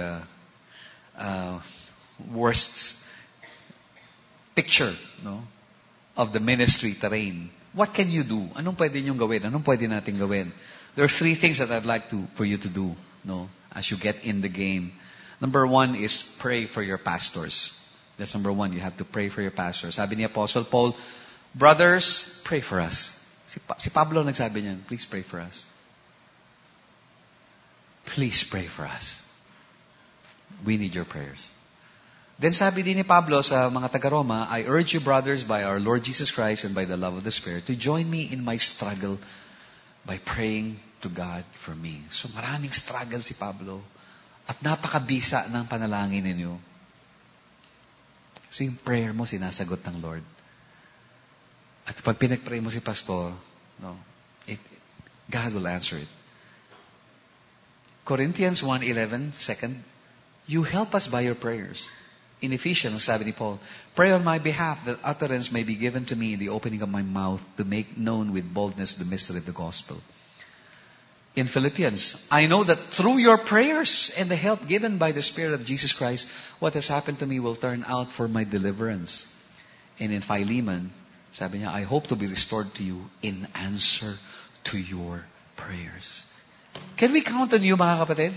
worst picture, no, of the ministry terrain, what can you do? Anong pwede niyong gawin? Anong pwede natin gawin? There are 3 things that I'd like for you to do, no, as you get in the game. Number 1 is pray for your pastors. That's number 1. You have to pray for your pastors. Sabi ni Apostle Paul, brothers, pray for us. Si Pablo nagsabi niyan, please pray for us. Please pray for us. We need your prayers. Then sabi din ni Pablo sa mga taga-Roma, I urge you, brothers, by our Lord Jesus Christ and by the love of the Spirit, to join me in my struggle by praying to God for me. So maraming struggle si Pablo. At napakabisa ng panalangin ninyo. So yung prayer mo, sinasagot ng Lord. At pag pinag-pray mo si pastor, no, God will answer it. Corinthians 1:11, second, you help us by your prayers. In Ephesians, sabi ni Paul, pray on my behalf that utterance may be given to me in the opening of my mouth to make known with boldness the mystery of the gospel. In Philippians, I know that through your prayers and the help given by the Spirit of Jesus Christ, what has happened to me will turn out for my deliverance. And in Philemon, sabi niya, I hope to be restored to you in answer to your prayers. Can we count on you, mga kapatid?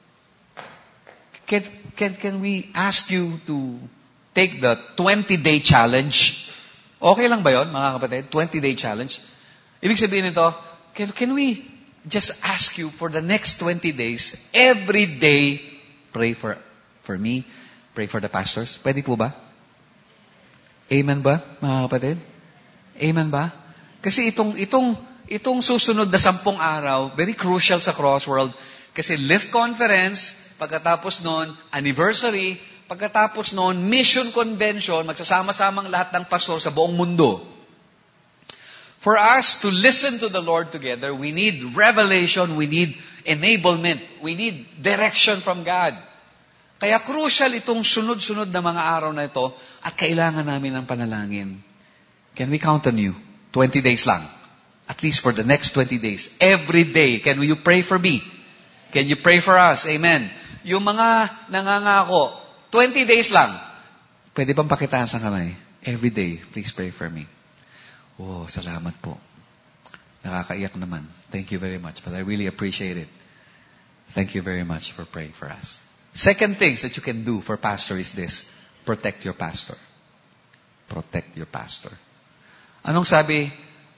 Can we ask you to take the 20-day challenge? Okay lang ba yon, mga kapatid? 20-day challenge? Ibig sabihin nito, can we just ask you for the next 20 days, every day, pray for me, pray for the pastors? Pwede po ba? Amen ba, mga kapatid? Amen ba? Kasi itong susunod na 10 araw, very crucial sa Crossworld. Kasi Lift Conference, pagkatapos noon, anniversary, pagkatapos noon, mission convention, magsasama-samang lahat ng pastor sa buong mundo. For us to listen to the Lord together, we need revelation, we need enablement, we need direction from God. Kaya crucial itong sunod-sunod na mga araw na ito at kailangan namin ng panalangin. Can we count on you? 20 days lang. At least for the next 20 days. Every day, can you pray for me? Can you pray for us? Amen. Yung mga nangangako, 20 days lang. Pwede bang pakitaan sa kamay? Every day, please pray for me. Oh, salamat po. Nakakaiyak naman. Thank you very much. But I really appreciate it. Thank you very much for praying for us. Second things that you can do for pastor is this. Protect your pastor. Protect your pastor. Anong sabi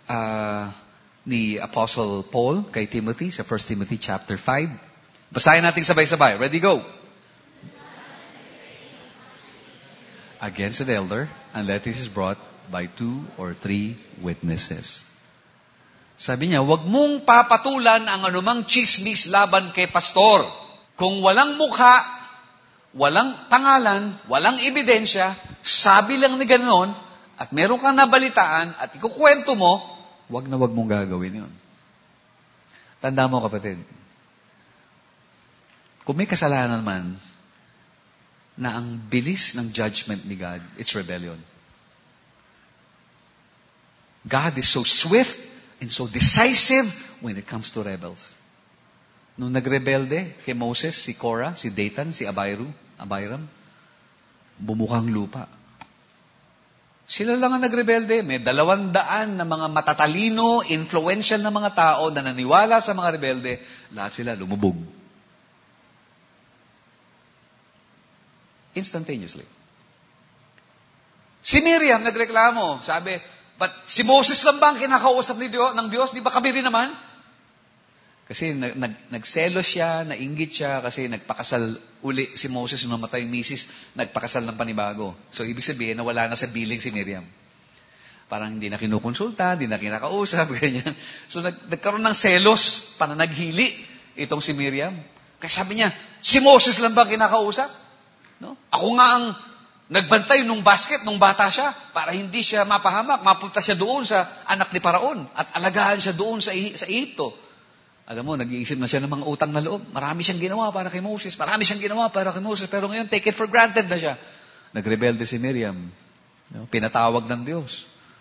ni Apostle Paul kay Timothy sa 1 Timothy chapter 5? Basahin natin sabay-sabay. Ready, go. Against an elder, unless this is brought by 2 or 3 witnesses. Sabi niya, huwag mong papatulan ang anumang chismis laban kay pastor. Kung walang mukha, walang pangalan, walang ebidensya, sabi lang ni ganon, at meron kang nabalitaan, at ikukwento mo, wag na wag mong gagawin yun. Tanda mo, kapatid, kung may kasalanan man, na ang bilis ng judgment ni God, it's rebellion. God is so swift and so decisive when it comes to rebels. Nung nagrebelde kay Moses, si Korah, si Dathan, si Abiram, bumukang lupa. Sila lang ang nagrebelde. May 200 na mga matatalino, influential na mga tao na naniwala sa mga rebelde. Lahat sila lumubog. Instantaneously. Si Miriam nagreklamo. Sabi, but si Moses lang ba ang kinakausap ng Diyos? Di ba kami rin naman? Kasi nagselos siya, nainggit siya, kasi nagpakasal uli si Moses nung namatay yung misis, nagpakasal ng panibago. So, ibig sabihin, nawala na sa billing si Miriam. Parang hindi na kinukonsulta, hindi na kinakausap, ganyan. So, nagkaroon ng selos, pananaghili, itong si Miriam. Kaya sabi niya, si Moses lang ba kinakausap? No? Ako nga ang nagbantay nung basket, nung bata siya, para hindi siya mapahamak, mapunta siya doon sa anak ni Paraon, at alagaan siya doon sa Ehipto. Alam mo, nag-iisip na siya ng mga utang na loob. Marami siyang ginawa para kay Moses. Pero ngayon, take it for granted na siya. Nagrebelde si Miriam. No? Pinatawag ng Diyos.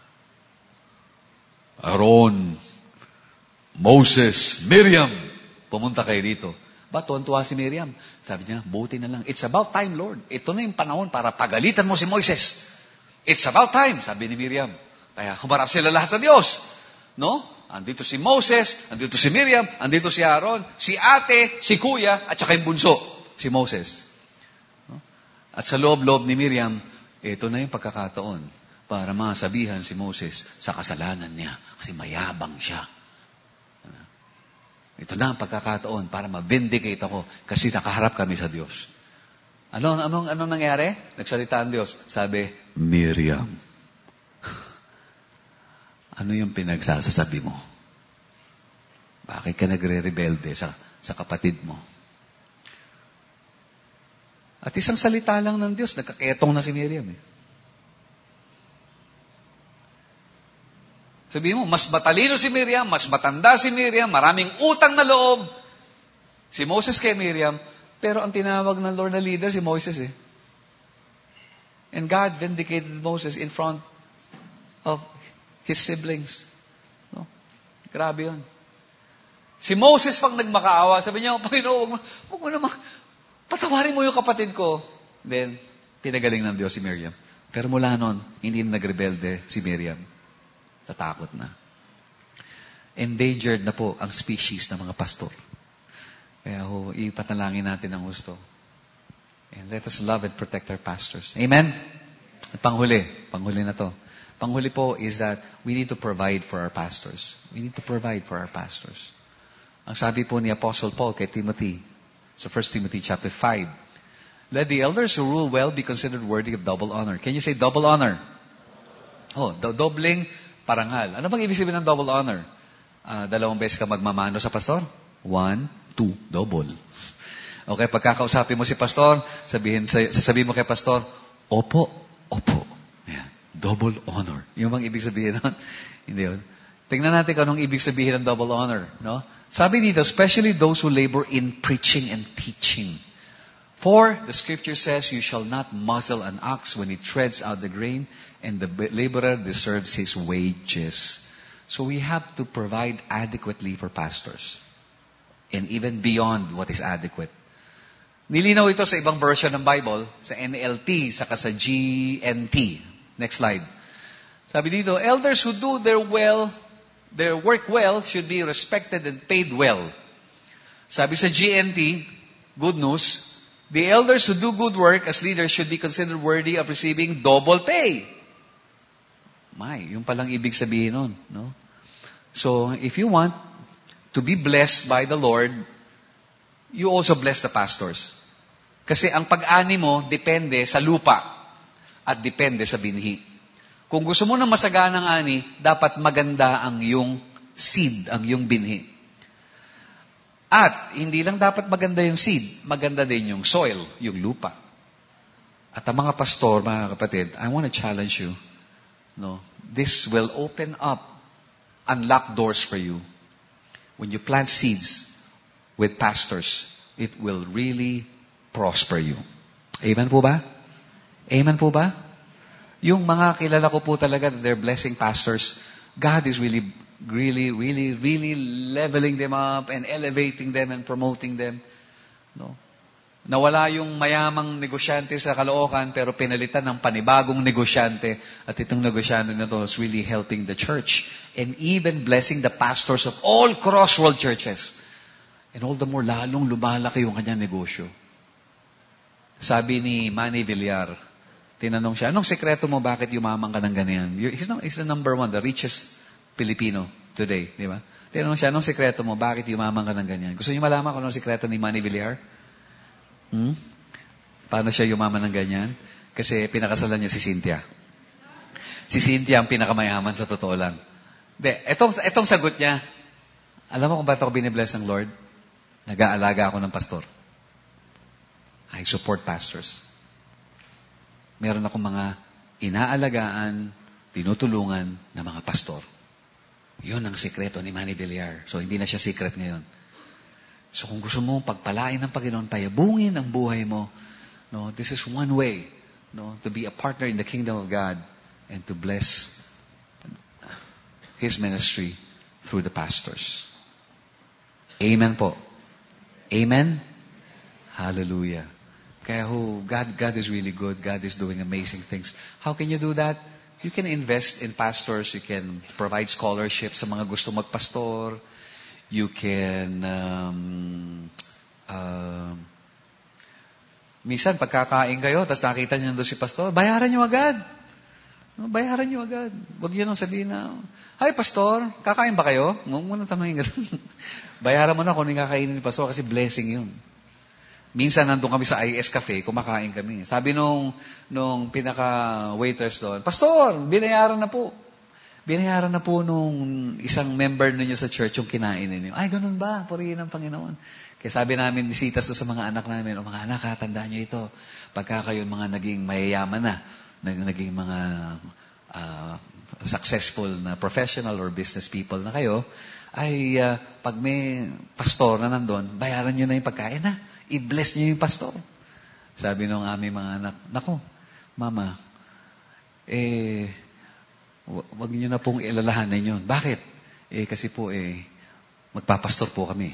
Aaron, Moses, Miriam, pumunta kayo dito. Ba, tuwan-tuwa si Miriam. Sabi niya, buti na lang. It's about time, Lord. Ito na yung panahon para pagalitan mo si Moises. It's about time, sabi ni Miriam. Kaya humarap sila lahat sa Diyos. No? Andito si Moses, andito si Miriam, andito si Aaron, si ate, si kuya, at saka yung bunso, si Moses. No? At sa loob-loob ni Miriam, ito na yung pagkakataon para masabihan si Moses sa kasalanan niya kasi mayabang siya. Ito na ang pagkakataon para ma-vindicate ako kasi nakaharap kami sa Diyos. Anong nangyari? Nagsalita ang Diyos. Sabi, Miriam, ano yung pinagsasasabi mo? Bakit ka nagre-rebelde sa kapatid mo? At isang salita lang ng Diyos, nagkaketong na si Miriam. Sabihin mo, mas matalino si Miriam, mas matanda si Miriam, maraming utang na loob. Si Moses kay Miriam, pero ang tinawag ng Lord na leader, si Moses And God vindicated Moses in front of his siblings. No? Grabe yun. Si Moses pang nagmakaawa, sabi niya, Panginoon, huwag mo naman, patawarin mo yung kapatid ko. Then, pinagaling ng Diyos si Miriam. Pero mula noon, hindi na nagrebelde si Miriam. Tatakot na. Endangered na po ang species ng mga pastor. Kaya ipatalangin natin ang gusto. And let us love and protect our pastors. Amen? At panghuli na to. Panghuli po is that we need to provide for our pastors. We need to provide for our pastors. Ang sabi po ni Apostle Paul kay Timothy, sa 1 Timothy chapter 5, let the elders who rule well be considered worthy of double honor. Can you say double honor? Dobling parangal. Ano bang ibig sabihin ng double honor? 2 beses ka magmamano sa pastor? 1, 2, double. Okay, pagkakausapin mo si pastor, sasabihin mo kay pastor, opo. Ayan. Double honor. Yung bang ibig sabihin nun? Hindi yun. Tingnan natin kung anong ibig sabihin ng double honor. No? Sabi dito, especially those who labor in preaching and teaching. For the scripture says, you shall not muzzle an ox when it treads out the grain, and the laborer deserves his wages. So we have to provide adequately for pastors. And even beyond what is adequate. Nilinaw ito sa ibang version ng Bible, sa NLT, saka sa GNT. Next slide. Sabi dito, elders who do their work well should be respected and paid well. Sabi sa GNT, good news, the elders who do good work as leaders should be considered worthy of receiving double pay. Yung palang ibig sabihin nun. No? So, if you want to be blessed by the Lord, you also bless the pastors. Kasi ang pag-ani mo, depende sa lupa at depende sa binhi. Kung gusto mo na masaganang ani, dapat maganda ang iyong seed, ang iyong binhi. At hindi lang dapat maganda yung seed, maganda din yung soil, yung lupa. At ang mga pastor, mga kapatid, I want to challenge you. No, this will open up, unlock doors for you. When you plant seeds with pastors, it will really prosper you. Amen po ba? Amen po ba? Yung mga kilala ko po talaga, they're blessing pastors. God is really leveling them up and elevating them and promoting them. No? Nawala yung mayamang negosyante sa Caloocan, pero pinalitan ng panibagong negosyante. At itong negosyante na to is really helping the church and even blessing the pastors of all crossworld churches. And all the more, lalong lumalaki yung kanyang negosyo. Sabi ni Manny Villar, tinanong siya, anong sekreto mo bakit yumaman ka ng ganyan? He's the number one, the richest Filipino today, di ba? Tinanong siya, anong sekreto mo bakit yumaman ka ng ganyan? Gusto niyo malaman kung anong sekreto ni Manny Villar? Paano siya yumaman ng ganyan? Kasi pinakasalan niya si Cynthia. Si Cynthia ang pinakamayaman sa totoo lang. Etong sagot niya, alam mo kung ba't ako binibless ng Lord? Nag-aalaga ako ng pastor. I support pastors. Meron akong mga inaalagaan, tinutulungan na mga pastor. Yun ang sekreto ni Manny Villar. So, hindi na siya secret ngayon. So, kung gusto mo pagpalain ng Panginoon, payabungin ang buhay mo, no, this is one way, no, to be a partner in the kingdom of God and to bless His ministry through the pastors. Amen po. Amen? Hallelujah. Kaya God is really good. God is doing amazing things. How can you do that? You can invest in pastors. You can provide scholarships sa mga gusto magpastor. You can, minsan pagkakain kayo, tapos nakita niyo doon si pastor, bayaran niyo agad. No, bayaran niyo agad. Huwag yun ang sabihin na, hi pastor, kakain ba kayo? Huwag mo na tanongin gano'n. Bayaran mo na kung kakainin ni pastor kasi blessing yun. Minsan nandun kami sa IS Cafe, kumakain kami. Sabi nung pinaka-waiters doon, pastor, binayaran na po. Binayaran na po nung isang member ninyo sa church yung kinain ninyo. Ay, ganun ba? Purihin ng Panginoon. Kaya sabi namin, nisitas sa mga anak namin, mga anak, tandaan nyo ito. Pagka kayo mga naging mayayaman na, naging mga successful na professional or business people na kayo, ay pag may pastor na nandun, bayaran nyo na yung pagkain na. I-bless nyo yung pastor. Sabi nung aming mga anak, nako, mama, wag niyo na pong ilalahanin yun. Bakit? Kasi po, magpapastor po kami.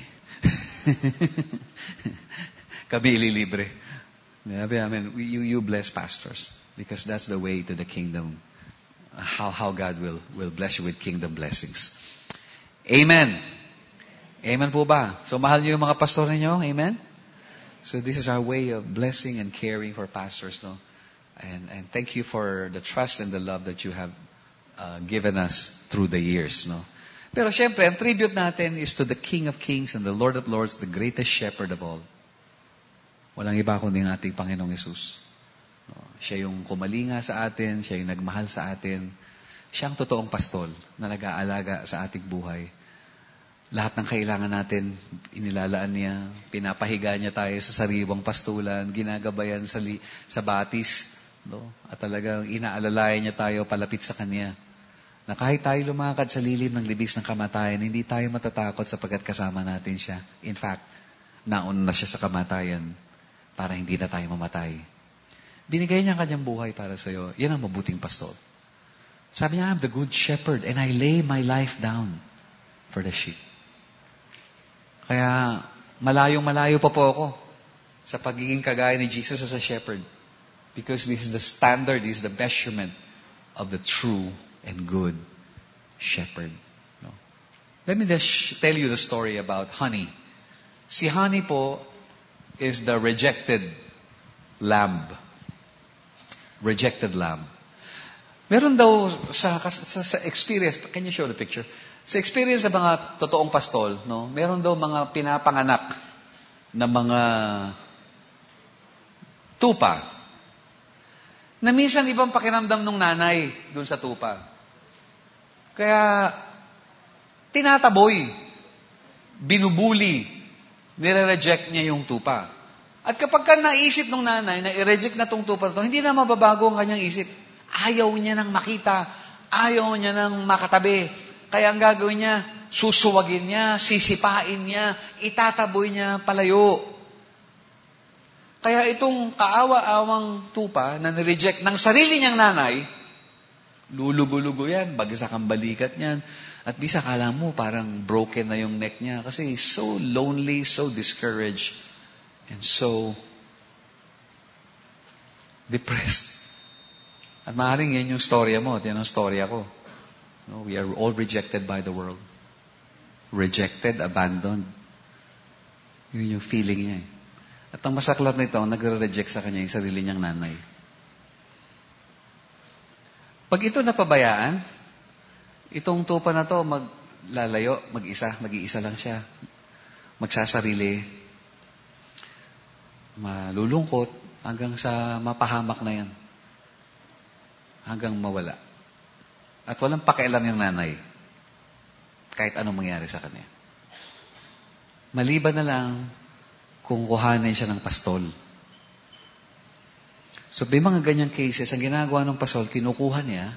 Kami ililibre. Amen. You bless pastors because that's the way to the kingdom. How God will bless you with kingdom blessings. Amen. Amen po ba? So, mahal niyo yung mga pastor ninyo? Amen? So, this is our way of blessing and caring for pastors, no? And thank you for the trust and the love that you have given us through the years, no? Pero syempre, ang tribute natin is to the King of Kings and the Lord of Lords, the greatest shepherd of all. Walang iba kundi ang ating Panginoong Hesus. No? Siya yung kumalinga sa atin, siya yung nagmahal sa atin. Siya ang totoong pastol na nag-aalaga sa ating buhay. Lahat ng kailangan natin, inilalaan niya, pinapahiga niya tayo sa sariwang pastulan, ginagabayan sa batis, no? At talagang inaalalayan niya tayo palapit sa Kanya. Na kahit tayo lumakad sa lilim ng libis ng kamatayan, hindi tayo matatakot sapagkat kasama natin siya. In fact, nauna na siya sa kamatayan para hindi na tayo mamatay. Binigay niya ang kanyang buhay para sa iyo. Yan ang mabuting pastol. Sabi niya, I'm the good shepherd and I lay my life down for the sheep. Kaya malayong-malayo pa po ako sa pagiging kagaya ni Jesus as a shepherd. Because this is the standard, this is the measurement of the true and good shepherd. No? Let me just tell you the story about Honey. Si Honey po is the rejected lamb. Rejected lamb. Meron daw sa experience, can you show the picture? Sa experience ng mga totoong pastol, no, meron daw mga pinapanganak na mga tupa na minsan ibang pakiramdam ng nanay dun sa tupa. Kaya, tinataboy, binubuli, nire-reject niya yung tupa. At kapag ka naisip ng nanay na i-reject na tong tupa na to, hindi na mababago ang kanyang isip. Ayaw niya nang makita. Ayaw niya nang makatabi. Kaya ang gagawin niya, susuwagin niya, sisipain niya, itataboy niya palayo. Kaya itong kaawa-awang tupa na nireject ng sarili niyang nanay, lulugo-lugo yan, bagsak ang balikat niyan. At bisa kala mo parang broken na yung neck niya kasi so lonely, so discouraged, and so depressed. At maaaring yan yung storya mo at yan ang storya ko. No, we are all rejected by the world. Rejected, abandoned. Yun yung feeling niya eh. At ang masaklap nito, nagre-reject sa kanya yung sarili niyang nanay. Pag ito napabayaan, itong tupa na to maglalayo, mag-iisa lang siya. Magsasarili, malulungkot, hanggang sa mapahamak na yan. Hanggang mawala. At walang pakialam yung nanay. Kahit anong mangyari sa kanya. Maliban na lang kung kuhanin siya ng pastol. So, may mga ganyang cases, ang ginagawa ng pastol, kinukuha niya,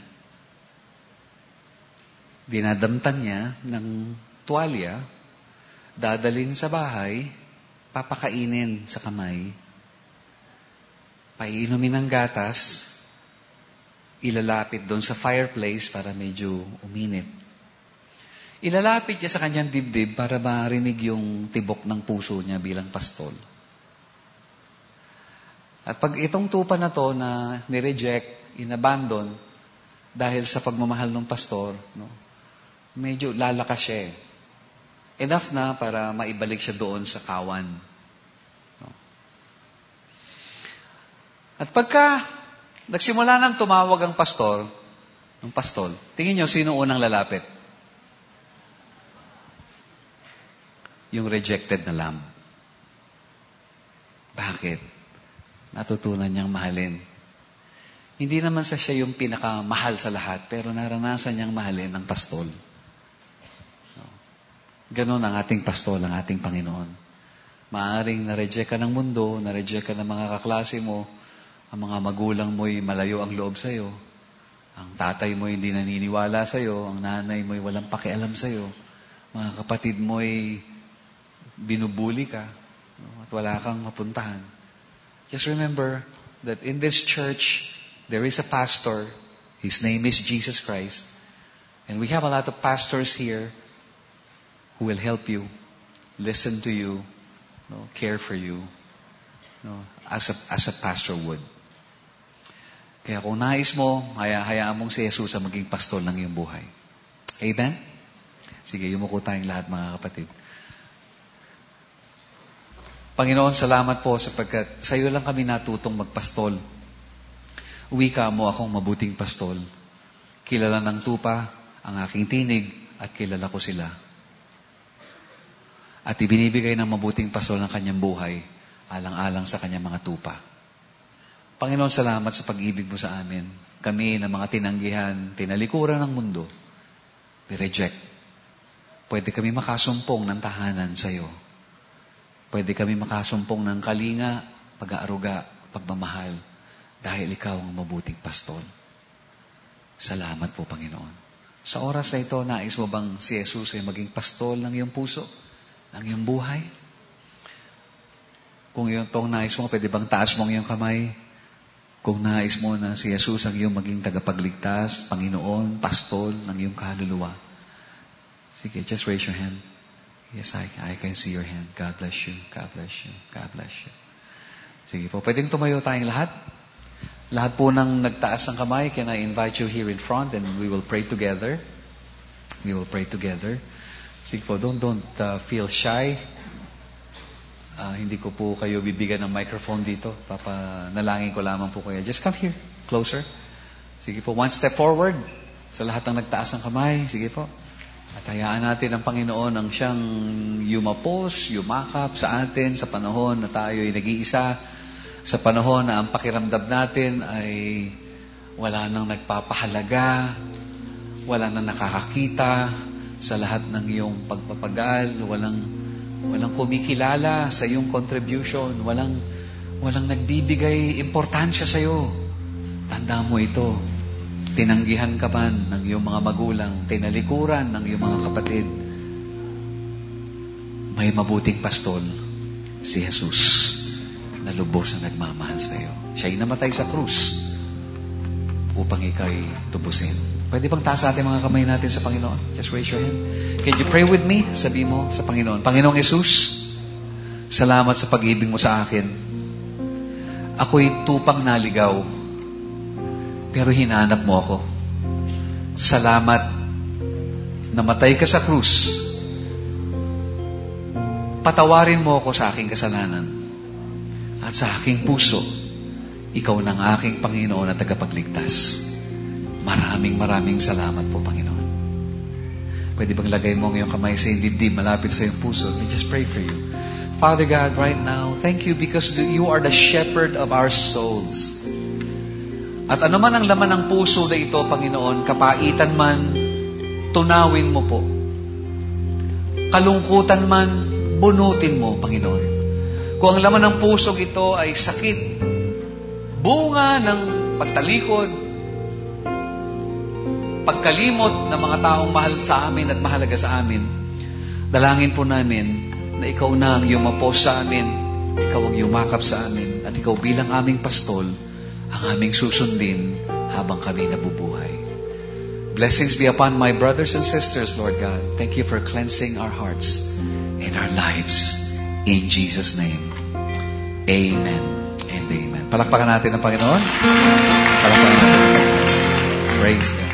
dinadamtan niya ng tuwalya, dadalhin sa bahay, papakainin sa kamay, paiinumin ng gatas, ilalapit doon sa fireplace para medyo uminit. Ilalapit niya sa kanyang dibdib para marinig yung tibok ng puso niya bilang pastol. At pag itong tupa na to na nireject, inabandon, dahil sa pagmamahal ng pastor, no, medyo lalakas siya eh. Enough na para maibalik siya doon sa kawan. No. At pagka nagsimula nang tumawag ang pastor, ng pastol, tingin niyo sino unang lalapit? Yung rejected na lamb. Bakit? Natutunan niyang mahalin. Hindi naman siya yung pinakamahal sa lahat, pero naranasan niyang mahalin ng pastol. Ganon ang ating pastol, ang ating Panginoon. Maaring na-reject ka ng mundo, na-reject ka ng mga kaklase mo, ang mga magulang mo'y malayo ang loob sa'yo, ang tatay mo hindi naniniwala sa'yo, ang nanay mo'y walang pakialam sa'yo, mga kapatid mo'y binubuli ka, at wala kang mapuntahan. Just remember that in this church, there is a pastor. His name is Jesus Christ. And we have a lot of pastors here who will help you, listen to you, no, care for you, no, as a pastor would. Kaya kung nais mo, hayaan mong si Jesus ang maging pastol ng iyong buhay. Amen? Sige, yumuko tayong lahat mga kapatid. Panginoon, salamat po sapagkat sa iyo lang kami natutong magpastol. Uwi ka mo akong mabuting pastol. Kilala ng tupa ang aking tinig at kilala ko sila. At ibinibigay ng mabuting pastol ng kanyang buhay alang-alang sa kanyang mga tupa. Panginoon, salamat sa pag-ibig mo sa amin. Kami na mga tinanggihan, tinalikuran ng mundo, i-reject. Pwede kami makasumpong ng tahanan sa iyo. Pwede kami makasumpong ng kalinga, pag-aaruga, pagmamahal, dahil ikaw ang mabuting pastol. Salamat po, Panginoon. Sa oras na ito, nais mo bang si Jesus ay maging pastol ng iyong puso, ng iyong buhay? Kung itong nais mo, pwede bang taas mo ang iyong kamay? Kung nais mo na si Jesus ang iyong maging tagapagligtas, Panginoon, pastol ng iyong kaluluwa. Sige, just raise your hand. Yes, I can see your hand. God bless you. God bless you. God bless you. Sige po, pwedeng tumayo tayong lahat. Lahat po ng nagtaas ng kamay, can I invite you here in front and we will pray together. We will pray together. Sige po, don't feel shy. Hindi ko po kayo bibigyan ng microphone dito. Papanalangin ko lamang po kayo. Just come here, closer. Sige po, one step forward. Sa lahat ng nagtaas ng kamay, sige po. At hayaan natin ang Panginoon ang siyang yumapos, yumakap sa atin sa panahon na tayo ay nag-iisa, sa panahon na ang pakiramdam natin ay wala nang nagpapahalaga, wala nang nakakakita sa lahat ng iyong pagpapagal, walang kumikilala sa iyong contribution, walang walang nagbibigay importansya sa'yo. Tanda mo ito. Tinanggihan ka man ng iyong mga magulang, tinalikuran ng iyong mga kapatid. May mabuting pastol, si Jesus, na lubos na nagmamahal sa iyo. Siya'y namatay sa krus upang ika'y tubusin. Pwede bang taas ating mga kamay natin sa Panginoon? Just raise your hand. Can you pray with me? Sabi mo sa Panginoon, Panginoong Jesus, salamat sa pag-ibig mo sa akin. Ako'y tupang naligaw, pero hinanap mo ako. Salamat, namatay ka sa krus. Patawarin mo ako sa aking kasalanan. At sa aking puso, ikaw ng aking Panginoon at tagapagligtas. Maraming salamat po, Panginoon. Pwede bang lagay mo ang iyong kamay sa dibdib malapit sa iyong puso? Let me just pray for you. Father God, right now, thank you because you are the shepherd of our souls. At ano man ang laman ng puso na ito, Panginoon, kapaitan man, tunawin mo po. Kalungkutan man, bunutin mo, Panginoon. Kung ang laman ng puso ito ay sakit, bunga ng pagtalikod, pagkalimot ng mga taong mahal sa amin at mahalaga sa amin, dalangin po namin na ikaw na ang yumapos sa amin, ikaw ang yumakap sa amin, at ikaw bilang aming pastol, ang aming susundin habang kami nabubuhay. Blessings be upon my brothers and sisters, Lord God. Thank you for cleansing our hearts and our lives. In Jesus' name, amen and amen. Palakpakan natin ang Panginoon. Palakpakan natin ang Panginoon. Praise God.